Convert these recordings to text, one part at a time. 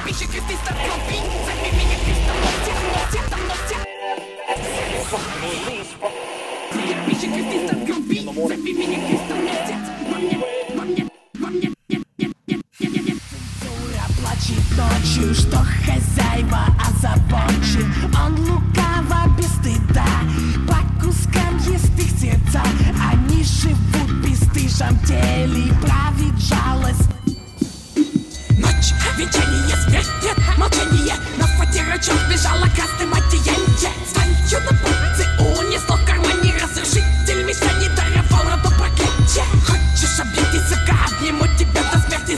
пиши кресты став кровь. Зови меня крестом, но всех, там, но всех. Пиши кресты став кровь. Зови меня крестом, но всех. Во мне нет. Цензура плачет ночью, что хозяева озабочен. Он лукаво без стыда по кускам ест их сердца. Они живут в бесстыжем теле, правит жалость. Ночь, венчание, свет, нет, молчание. На фотерочок бежала красным одеяние. Звоню на пульте, унесло в кармане. Разрушитель мишени даровал роду проклятие. Хочешь обнять языка, обниму тебя до смерти.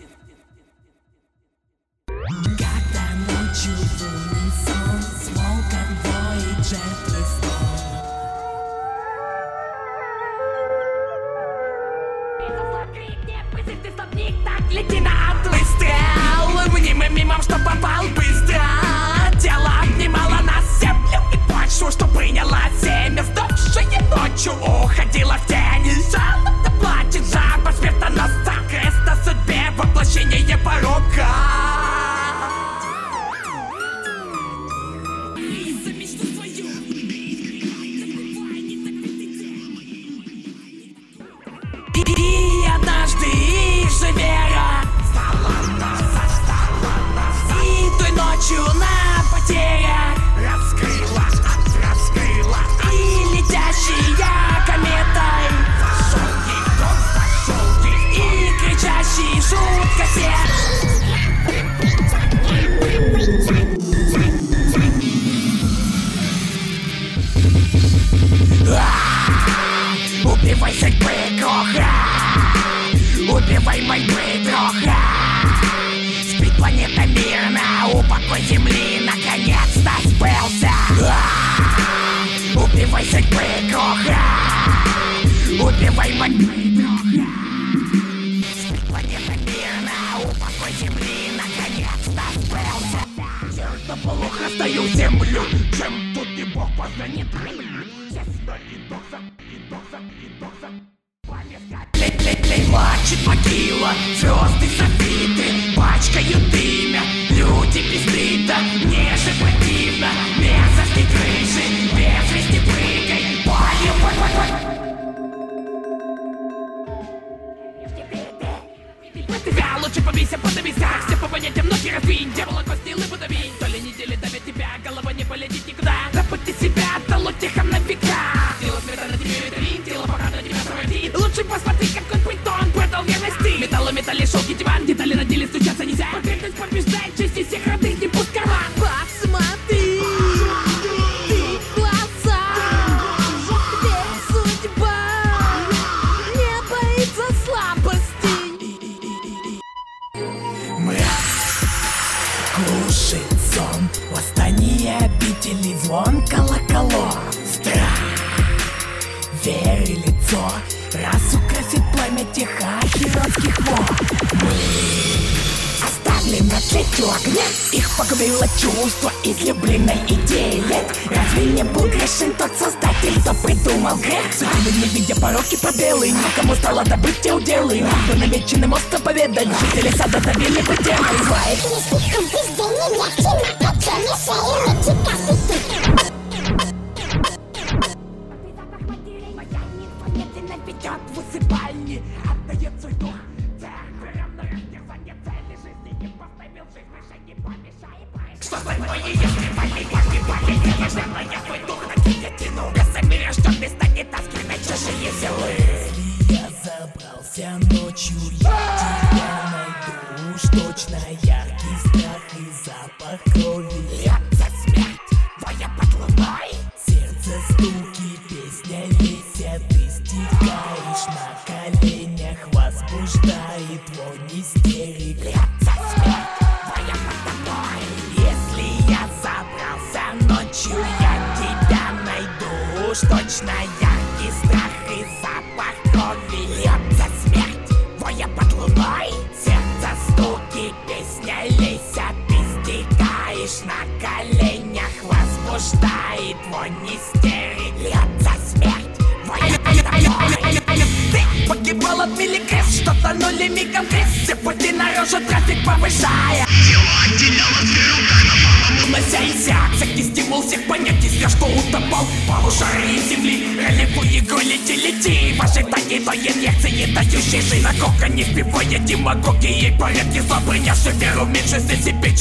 Когда ночью в унисон с волком воет жертвы снов. Ты стопник, так лети на выстрел. Мнимым мимом, что попал быстро. Тело обнимало на землю и почву, что приняла семя. Сдохшая ночью уходила в тени. Жалобно плачет жаба, смертоносца. Крест на судьбе, воплощение порока. За мечту свою. И однажды же вера стала нас. И той ночью на потеря раскрыла. И летящая кометой зашел ей, и кричащий жутко убивай судьбы кроха, убивай мольбы троха. Спит планета мирно, упокой земли наконец-то сбылся. Убивай судьбы кроха, убивай мольбы троха. Спит планета мирно, упокой земли наконец-то сбылся. Сердце полух растаю землю, чем тут и Бог познанет. Честно и дохзак. Плачет могила, звезды софиты пачкают имя, люди без стыда. Мне же противно, мерзости крыши, без вести прыгай, тебя лучше побейся, подавись, как все по понятиям, ноги разбить. Дьявола костил и подавить, то ли недели давят тебя, голова не полетит никуда. Забудьте себя, отдало тихом на века. Тело света на тебе витрин, тело пока на тебя проводит. Лучше посмотри, какой притон продал верности. Металл, металли, шелки, диван, детали на деле стучатся нельзя. Покрытость побеждает, честь всех родных, не пусть карман. Посмотри, ты в глаза, ведь судьба не боится слабостей. Крушит сон, восстание обители, звон колоколов. Страх, веры лицо, раз украсит пламя теха хиротских вод. Мы оставили на тлетью огня, их погубило чувство излюбленной идеи лет. Разве не был грешен тот создатель, кто придумал грех? Судьбы не видя пороки пробелы, никому стало добыть те уделы. По намеченным остро поведать, жители сада добили бы тем. Злая слишком везде не мягче, на тот же мешает тебя сыты. Ведет в усыпальне, отдает свой дух. Берем на раздержание цели жизни, не поставил жизнь выше, не помешай. Что с тобой, если погибали, нежданная твой дух, на тебя тяну. Весами рожденный станет таскивать чужие силы. Если я забрался ночью, я тебя найду. Уж точно яркий страх и запах крови. Льется смерть твоя под луной. Сердце стуки, песня весят. Стекаешь на коленях, возбуждает вонь истерик. Льется смерть твоя под тобой. Если я забрался ночью, я тебя найду. Уж точно яркий страх и запах крови. Льется смерть твоя под луной. Сердце стуки, песня лесят. Ты стекаешь на коленях, возбуждает вонь истерик. Льется смерть твоя под тобой. Ты погибал от милликрест, что тонули мигом крест. Все пути наружу, трафик повышая. либо инъекции, дающие жизнь. На кока не вбивая демагогией порядки зла, принявший веру в меньшинстве себе.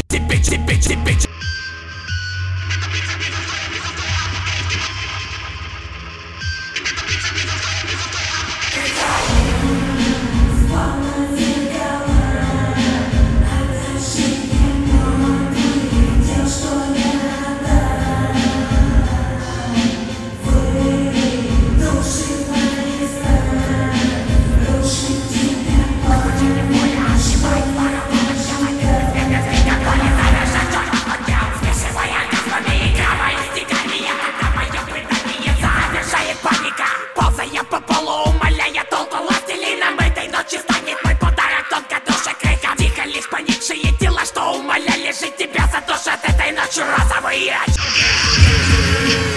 Ползая по полу, умоляя толпу властелином этой ночи станет мой подарок тонко душа криком. Тихо лишь поникшие тела, что умоляли жить тебя, задушат этой ночью розовые очки.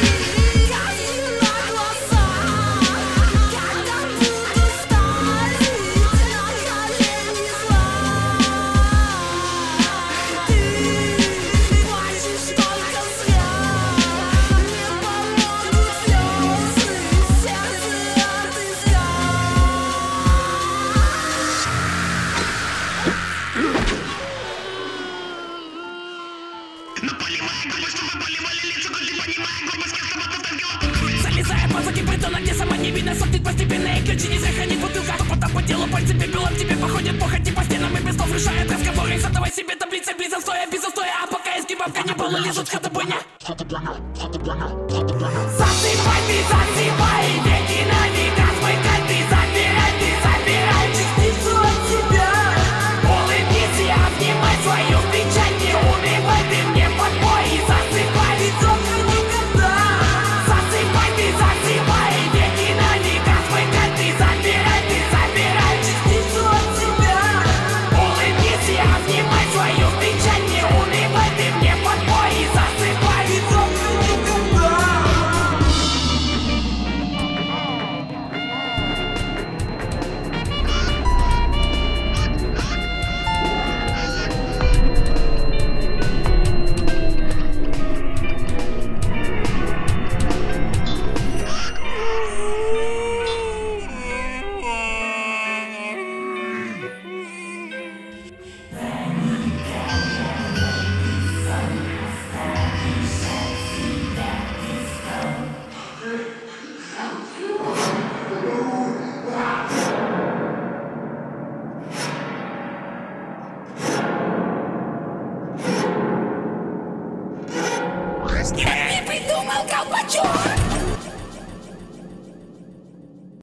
Залезая по заки бетона, где сама не видно, сохнет постепенно и ключи не захранит бутылка. Топотом по телу, пальцы пепелом тебе походят, похоти по стенам и без слов решают разговоры. Задавай себе таблицы без застоя, а пока эскибам каннибалы лежат в хатобоне. Засыпай ты, засыпай, веки на века, смыкай ты, забирай частицу от себя. Улыбнись и обнимай свою печаль, не унывай ты мне под бой и засыпай, ведь только никогда. Засыпай ты, засыпай, веки на века, смыкай ты, забирай частицу от себя. Улыбнись и обнимай свою печаль, не унывай ты мне под бой и засыпай, ведь только никогда. Я не придумал колпачок!